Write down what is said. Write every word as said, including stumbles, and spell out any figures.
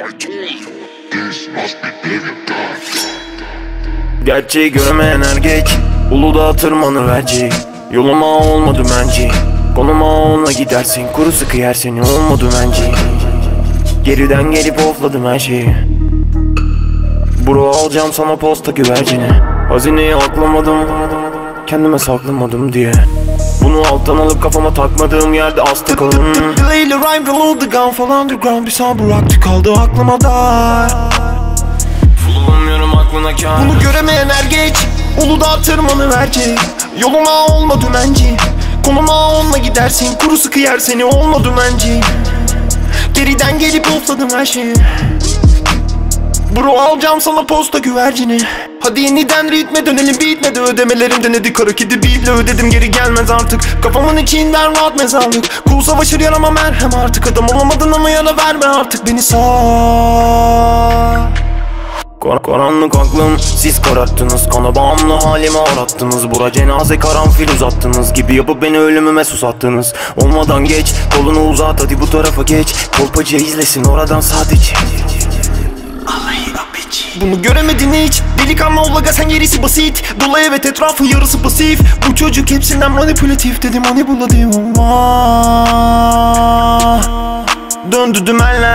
Gerçeği göremeyen er geç Uludağ tırmanır verecek. Yoluma olmadı menci. Konuma onunla gidersin, kuru sıkı yer seni olmadı menci. Geriden gelip ofladım her şeyi. Bro alacağım sana posta güvercini. Hazineyi aklamadım, kendime saklamadım diye. Bunu alttan alıp kafama takmadığım yerde astı kalın. Delay'li rhyme roll the gun fall underground. Bir sağ bıraktı kaldı aklıma da. Bulunmuyorum aklına kâr. Bunu göremeyen er geç Uludağ tırmanıverecek. Yoluma olma dümenci. Konuma onunla gidersin, kuru sıkı yer seni olma dümenci. Geriden gelip ofladım her şeyi. Bro alacağım sana posta güvercini. Hadi yeniden ritme dönelim, bitmedi ödemelerim denedi. Kara kedi beatle ödedim, geri gelmez artık. Kafamın içinden rahat mezarlık. Kul savaşır yarama merhem artık. Adam olamadın ama yana verme artık beni sağ. Kar karanlık aklım siz kararttınız. Kana bağımlı halime arattınız. Bura cenaze karanfil uzattınız gibi yapıp beni ölümüme susattınız. Olmadan geç kolunu uzat hadi bu tarafa geç. Kolpacı izlesin oradan sadece. Bunu göremedin hiç. Delikanlı ollaga sen gerisi basit. Dolu evet etrafı yarısı pasif. Bu çocuk hepsinden manipülatif dedi manipülatif. Döndü dümenler